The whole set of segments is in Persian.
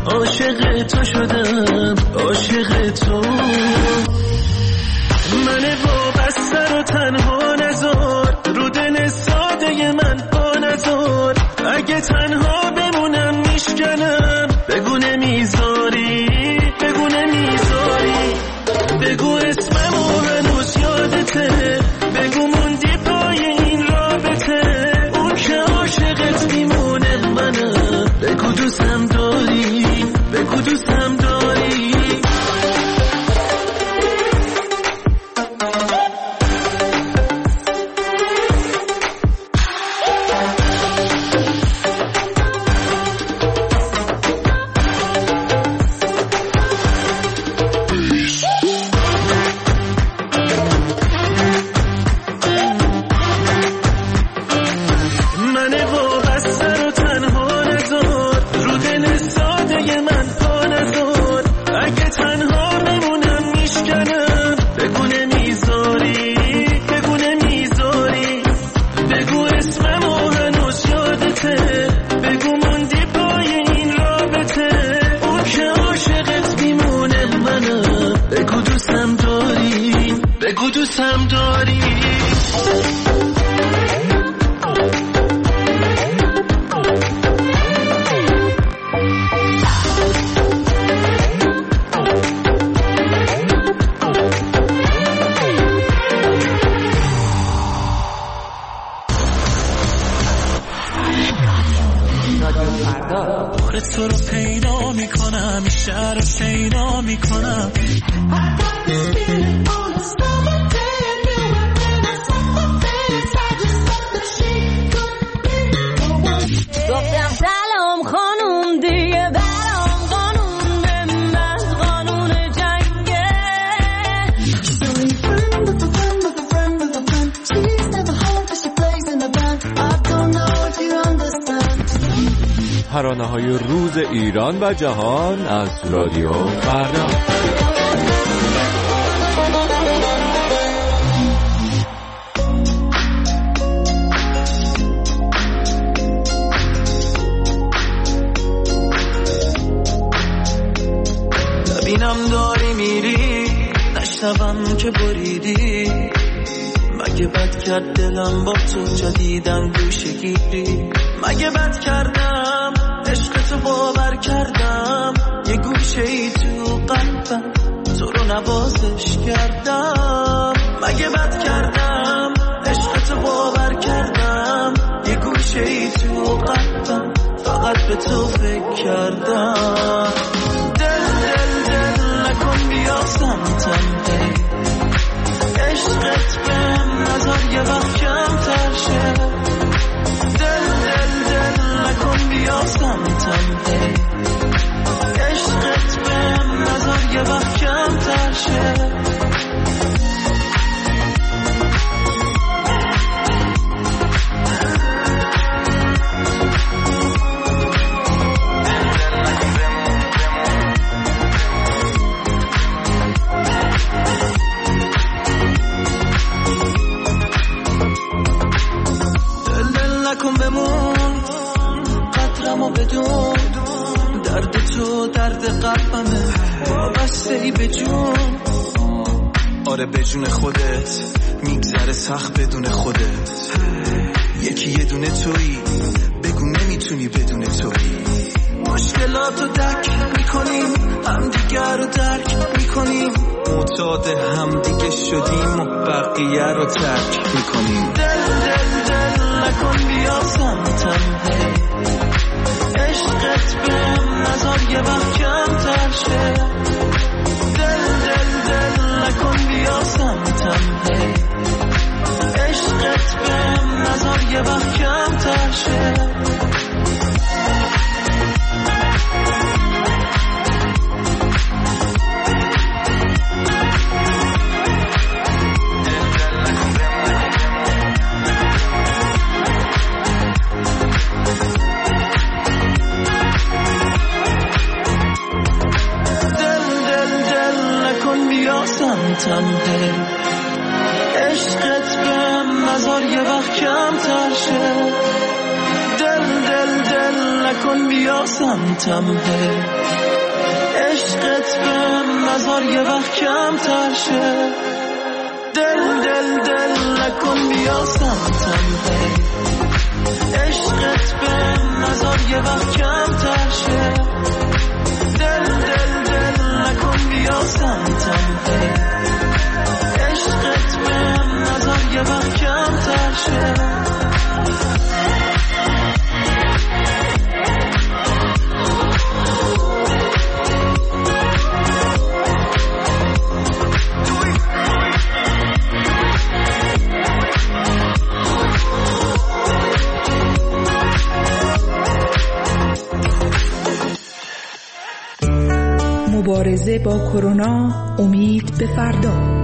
عاشق تو شدم، عاشق تو. من وابسته رو تنها نذار، رو دل ساده من پا نذار. اگه تنها بمونم میشکنم، بگو نمیذاری، بگو نمیذاری. بگو اسممو هنوز یادته، بگو موندی پای این رابطه. اون که عاشقت میمونه منم، بگو دوستم داری، بگو دوستم داری. بگو دوستم داری. تو رو پیدا میکنم، شهر رو شیدا میکنم. گفتم سلام خانوم، دیگه برام قانون به از قانون جنگه. ترانه‌های روز ایران و جهان از رادیو فردا. ببینم داری میری، نشنوم که بریدی. مگه بد کرد دلم با تو جدیدم گوشه گیری. مگه بد کردم عشق تو باور کردم، یه گوشه ای تو قلبم تو رو نوازش کردم. مگه بد کردم عشق تو باور کردم، یه گوشه ای تو قلبم فقط به تو فکر کردم. دل نکن بیا سمتم، عشقت بهم نذار یه وقت کمتر شه. دل نکن بیا سمتم، عشقت بهم نذار یه وقت کمتر شه. نکن بمون قدرمو بدون، درد تو درد قلبمه وابسته ای به جون. آره به جون خودت میگذره سخت بدون خودت. یکی یه دونه تویی، بگو نمیتونی بدون تویی. مشکلاتو درک میکنیم، همدیگر رو درک میکنیم. معتاد همدیگه شدیم و بقیه رو ترک میکنیم. دل نکن بیا سمتم، عشقت بهم نذار یه وقت کمتر شه. دل نکن بیا سمتم، عشقت بهم نذار یه وقت کمتر شه. عشقت بهم نذار یه وقت کمتر شه. دل نکن بیا سمتم، عشقت بهم نظر یه وقت کمتر شه، دل دل دل نکن بیا سمتم هی، عشقت بهم نظر یه وقت کمتر شه، دل دل دل نکن بیا سمتم هی، عشقت بهم نظر یه وقت کمتر شه. مبارزه با کرونا، امید به فردا.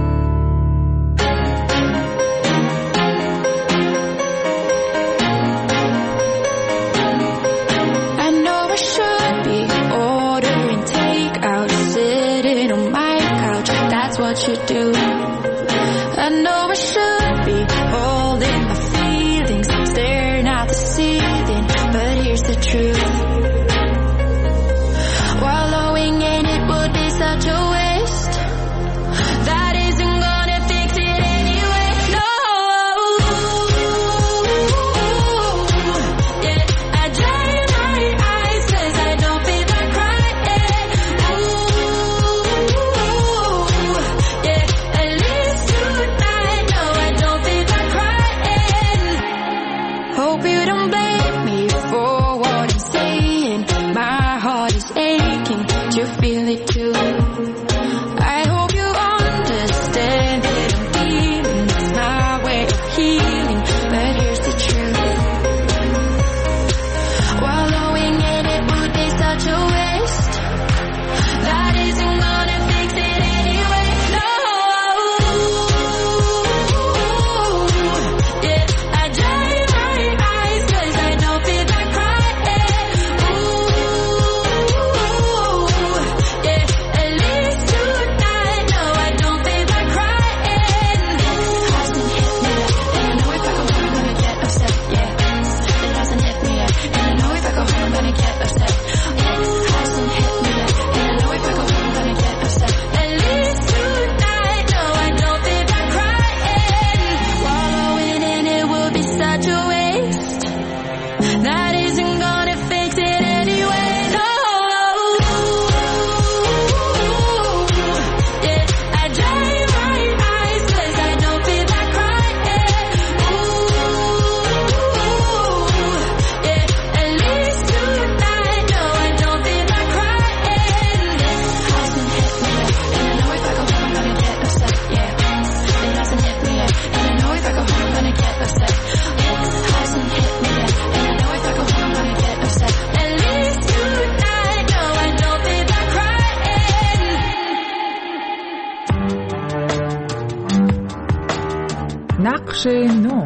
نقش نو.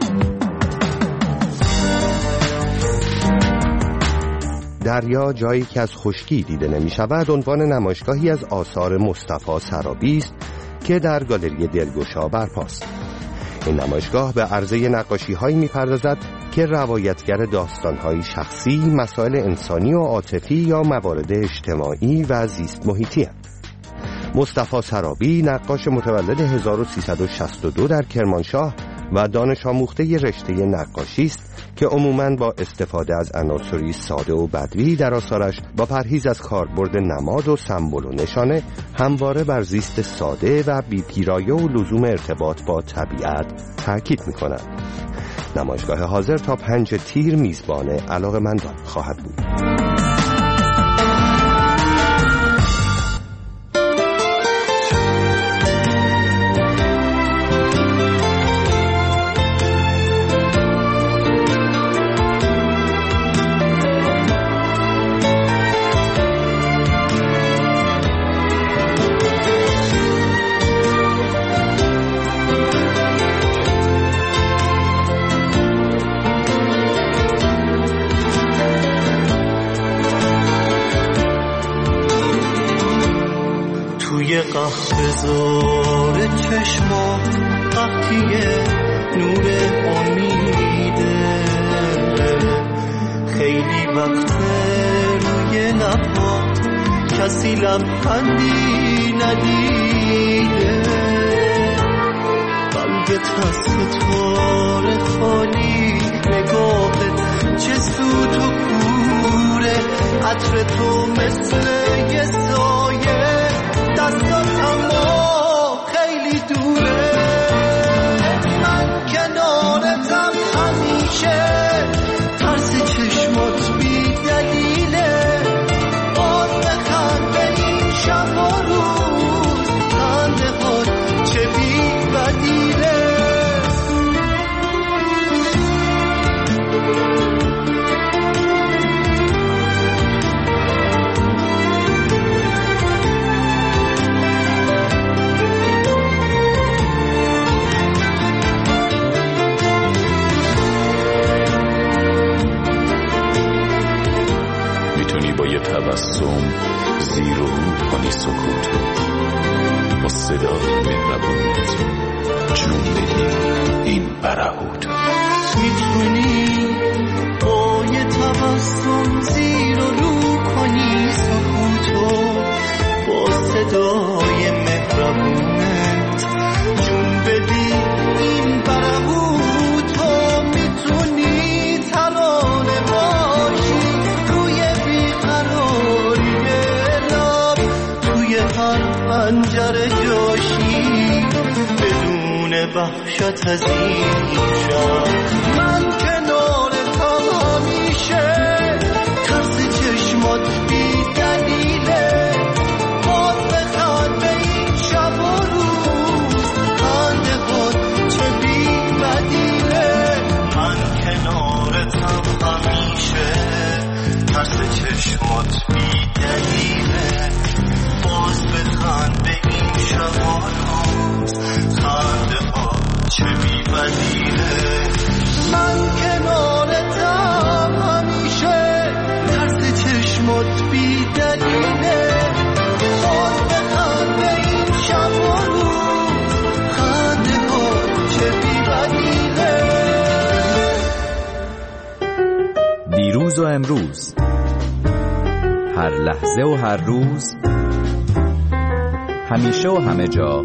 دریا جایی که از خشکی دیده نمی شود عنوان نمایشگاهی از آثار مصطفی سرابی است که در گالری دلگشا برپاست. این نمایشگاه به عرضه نقاشی‌هایی می‌پردازد که روایتگر داستان‌های شخصی، مسائل انسانی و عاطفی یا موارد اجتماعی و زیست محیطی هستند. مصطفی سرابی نقاش متولد 1362 در کرمانشاه و دانش آموخته رشته نقاشی است که عموماً با استفاده از عناصری ساده و بدوی در آثارش با پرهیز از کاربرد نماد و سمبل و نشانه همواره بر زیست ساده و بی‌پیرایه و لزوم ارتباط با طبیعت تاکید می‌کند. نمایشگاه حاضر تا 5 تیر میزبان علاقه‌مندان خواهد بود. قهوه‌زار چشما قحطیه نور امیده، خیلی وقت روی لبات کسی لبخندی ندیده، قلبت از ستاره خالی، نگاهت چه سوت و کوره، عطر تو مثل یه سایه، دستات اما خیلی دوره. من کنارتم همیشه، ترس چشمات بی دلیله، باز بخند به این شب و روز، خنده هات چه بی بدیله. تبسم زیر و رو کنی سکوتو، با صدای مهربونت جون بدی این برهوتو. میتونی با یه تبسم زیر و رو کنی سکوتو، با صدای مهربونت جون بدی این برهوتو. میتونی ترانه باشی روی بیقراری لب، توی هر پنجره جاشی بدون وحشت از این شب. من کنارتم همیشه، ترس چشمات بی دلیله، باز بخند به این شب و روز، خنده هات چه بی بدیله. من کنارتم همیشه، ترس چشمات بی دلیله، باز بخند به این شب و روز، خنده هات چه بی بدیله. من کنارتم همیشه، ترس چشمات بی دلیله، باز بخند به این شب و روز، خنده هات چه بی بدیله. دیروز و امروز، هر لحظه و هر روز، همیشه و همه جا،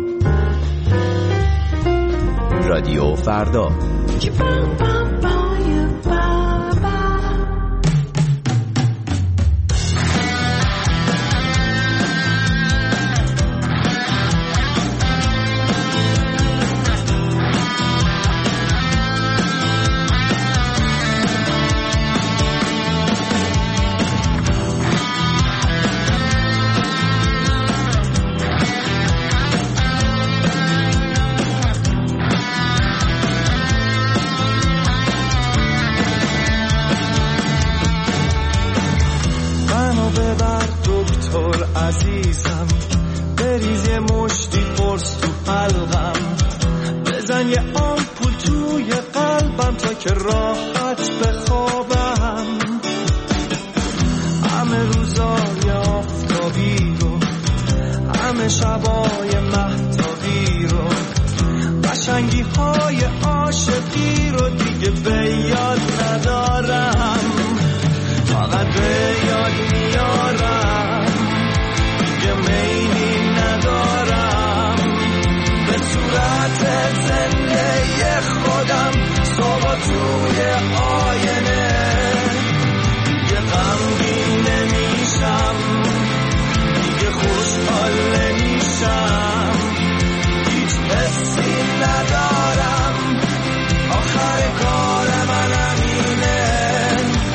رادیو فردا. عزیزم بریز یه مشتی قرص تو حلقم، بزن یه آمپول توی قلبم تا که راحت بخوابم. همه روزای آفتابی رو، همه شبای مهتابی رو، قشنگی های عاشقی رو دیگه به یاد ندارم، فقط به یاد میارم، دیگه میلی ندارم به صورت زنده خودم. صبح توی آینه دیگه غمگین نمیشم، دیگه خوشحال نمیشم، هیچ حسی ندارم، آخر کار من همینه.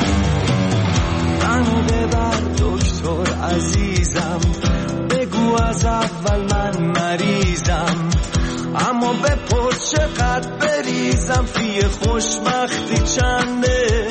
منو ببر دکتر عزیزم، بگو از اول من مریضم، اما بپرس چقدر بریزم، فی خوشبختی چنده.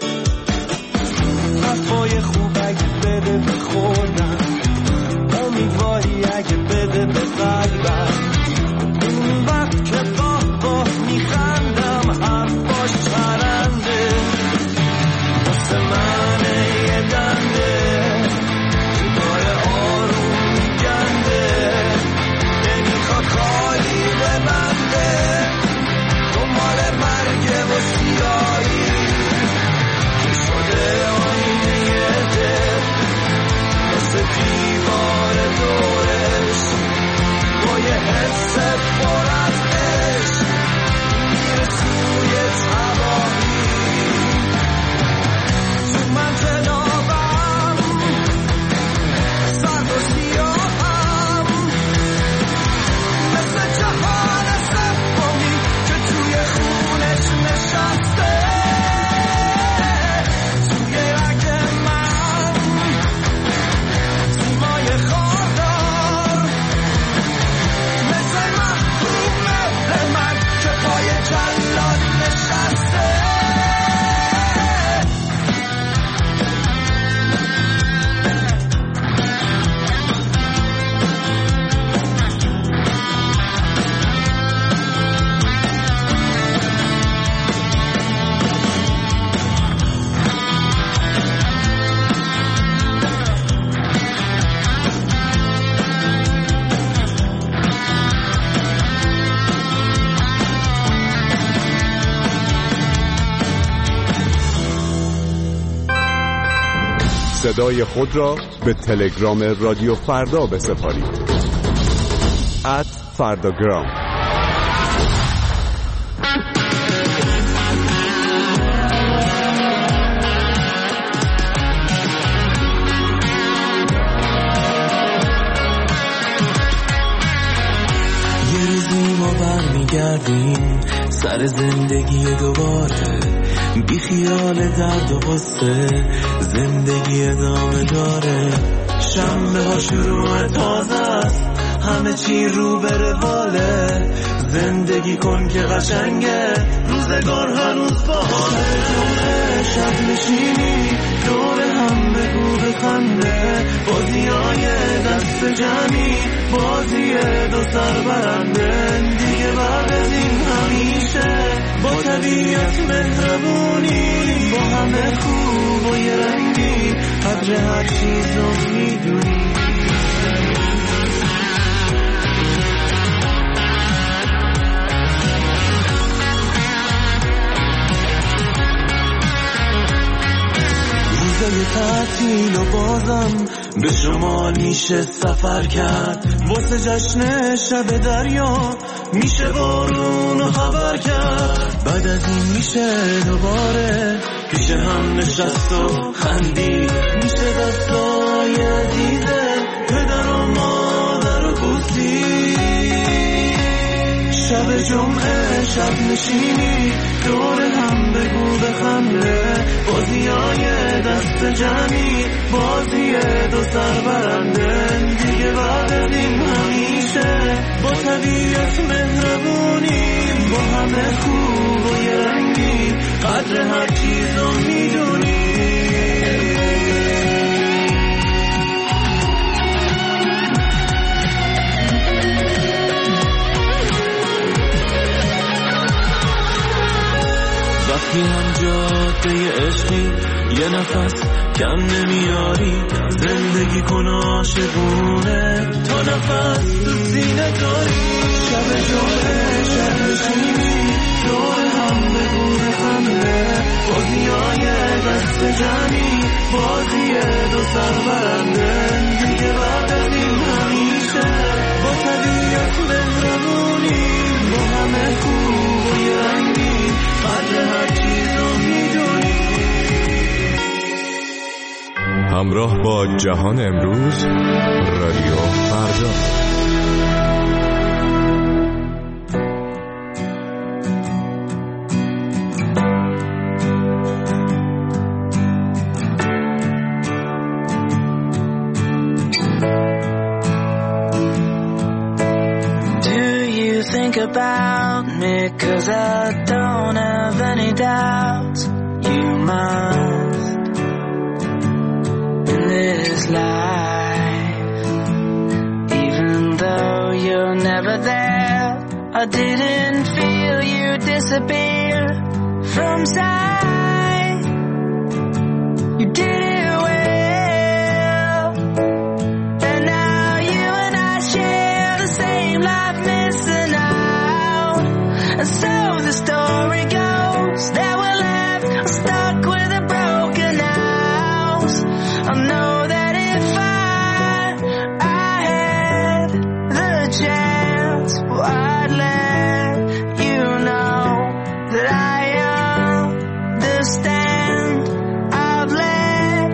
حرفای خوب اگه بده به خودم، امیدواری اگه بده به قلبم، اون وقت که باه میخندم حرفاش پرنده، واسه من یه دنده داره آروم میگنده، نمیخواد خالی ببنده، دنبال مرگ و سیاهی که شده آینه دل، واسه صدای خود را به تلگرام رادیو فردا بسپارید. @فرداگرام. یه روزی ما برمیگردیم سر زندگی دوباره، بی خیال درد و غصه زندگی ادامه داره. شنبه ها شروع تازه است، همه چی رو به رواله. زندگی کن که قشنگه، روزگار هنوز باحاله. شب نشینی دور هم بگو بخنده، بازیای دست جمعی، بازی دو سر برنده. دیگه بعد از این همیشه با طبیعت مهربونی، با همه خوب و یه رنگی، قدر هر چیز رو میدونی. روزای تعطیل و بازم به شمال میشه سفر کرد، واسه جشن شب دریا میشه بارون و خبر کرد. بعد از این میشه دوباره پیش هم نشست و خندی، میشه دستای عزیزه پدر و مادر و بوسی. شب جمعه شب نشینی دور هم بگو بخنده، بازیای دست جمعی، بازی دو سر برنده. دیگه بعد از این همیشه با طبیعت مهربونی، با همه خوب و یه رنگی، قدر هر چیز رو میدونی. وقتی هم جاده عشقی یه نفس کم نمیاری، زندگی کن عاشقونه تا نفس تو سینه داری. شب جمعه شب نشینی دور هم بگو بخنده، بازیای دست جمعی، بازی دو سر برنده. دیگه بعد از این همیشه با طبیعت مهربونی، با همه خوب و یه رنگی، قدر هر چیز رو میدونی. همراه با جهان امروز، رادیو فردا. About me, 'cause I don't have any doubts. You must in this life, even though you're never there. I didn't feel you disappear from sight. You did it well, and now you and I share the same life missing out. And so the story goes that we're left stuck with a broken house. I know that if I had the chance, well, I'd let you know that I understand. I've let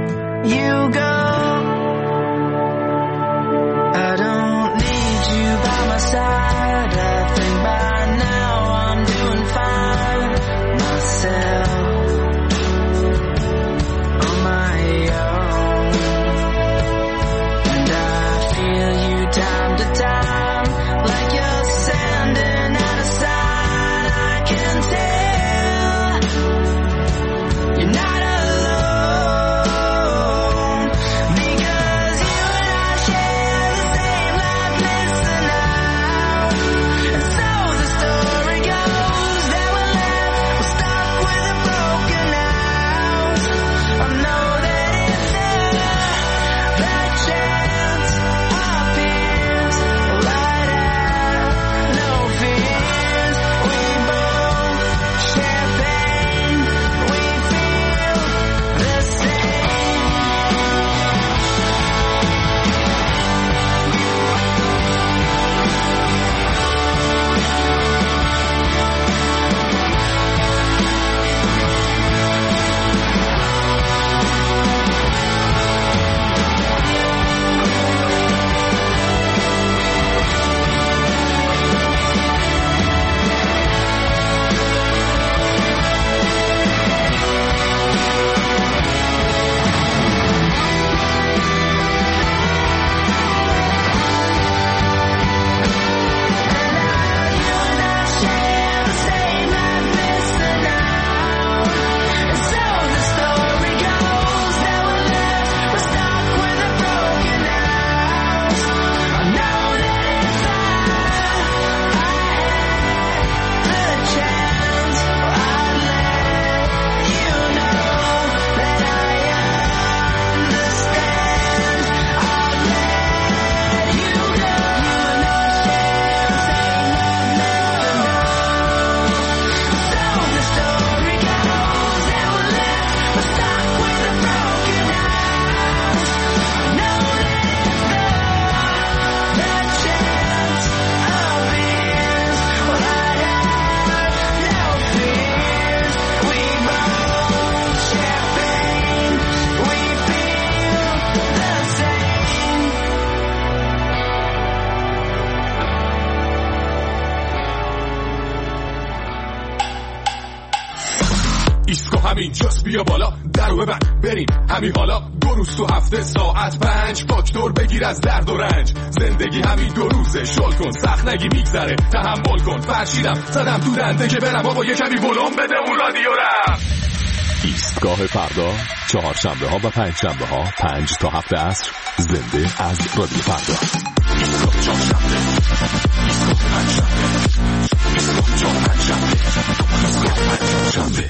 همین جاست بیا بالا درو ببند بریم همین حالا 2 روز تو هفته ساعت 5 فاکتور بگیر از درد و رنج زندگی همین 2 روزه شل کن سخت نگی میگذره تحمل کن فرشیدم زدم تو دنده که برم بابا یه کمی ولوم بده اون رادیو رم. ایستگاه فردا چهارشنبه ها و پنجشنبه ها 5 تا 7 عصر زنده از رادیو فردا. ایستگاه چهارشنبه ایستگاه پنجشنبه ایستگاه پنجشنبه ایستگاه پنجشنبه.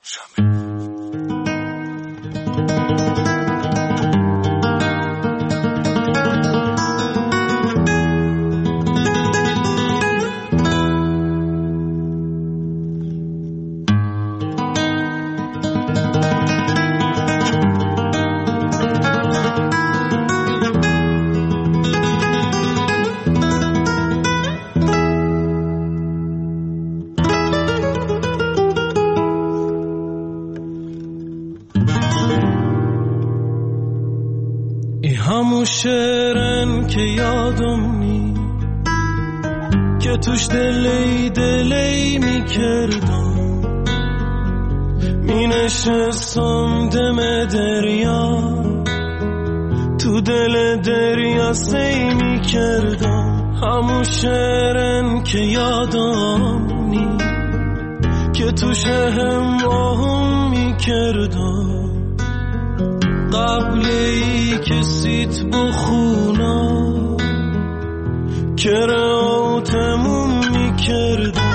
شعرن که یادم نی که توش دلی می کردم می نشستم دم دریا تو دل دریا سی می کردم همون شعرن که یادم نی که توش هم آهم می کردم قبل ای که سیت بخونا که راتمون میکردم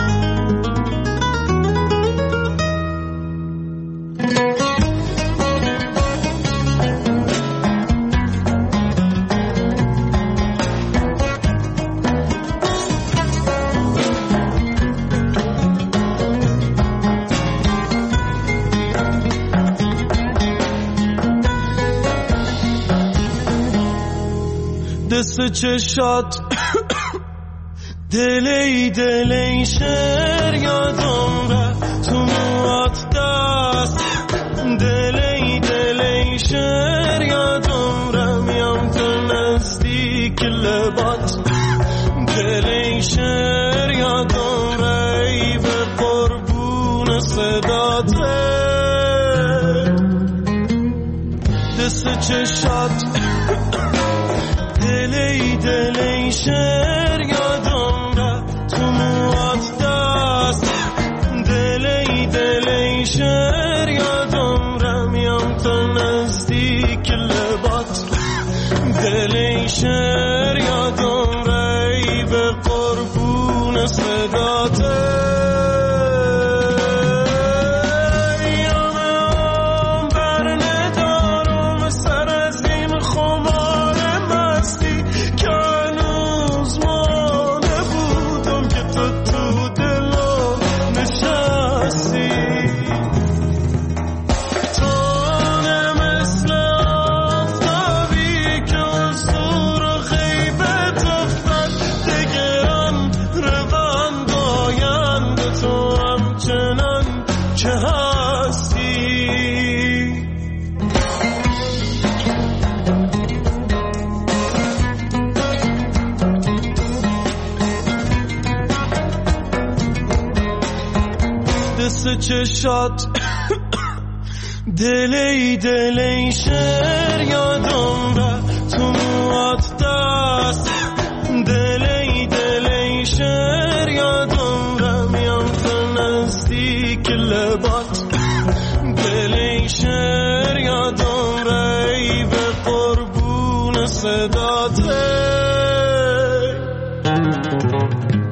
دست چشات دلی شر یادم رفت تو موات دست دلی شر یادم رفت میام تو نزدیک لبات دلی شر یادم رفت ای به قربون صدات دست چشات دلی شر یادم رفت تو موات دست دلی شر یادم رفت میام تا نزدیک لبات دلی شر یادم رفت ای به قربون صدات چشات دلی شر یادم رفت تو موات دست دلی شر یادم رفت میام تو نزدیک لبات دلی شر یادم رفت ای به قربون صدات